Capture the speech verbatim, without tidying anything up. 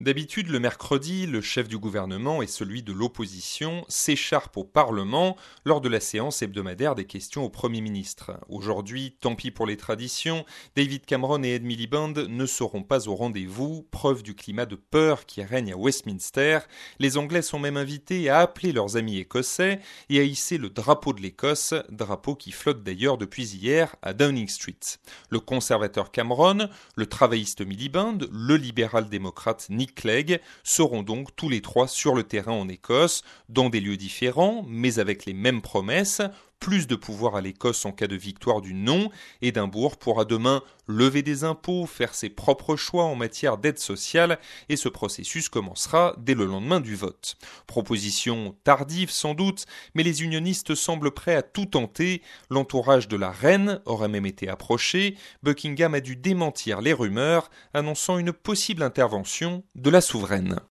D'habitude, le mercredi, le chef du gouvernement et celui de l'opposition s'écharpent au Parlement lors de la séance hebdomadaire des questions au Premier ministre. Aujourd'hui, tant pis pour les traditions, David Cameron et Ed Miliband ne seront pas au rendez-vous, preuve du climat de peur qui règne à Westminster. Les Anglais sont même invités à appeler leurs amis écossais et à hisser le drapeau de l'Écosse, drapeau qui flotte d'ailleurs depuis hier à Downing Street. Le conservateur Cameron, le travailliste Miliband, le libéral-démocrate Nick Clegg seront donc tous les trois sur le terrain en Écosse, dans des lieux différents, mais avec les mêmes promesses. Plus de pouvoir à l'Écosse en cas de victoire du non. Édimbourg pourra demain lever des impôts, faire ses propres choix en matière d'aide sociale et ce processus commencera dès le lendemain du vote. Proposition tardive sans doute, mais les unionistes semblent prêts à tout tenter. L'entourage de la reine aurait même été approché. Buckingham a dû démentir les rumeurs, annonçant une possible intervention de la souveraine.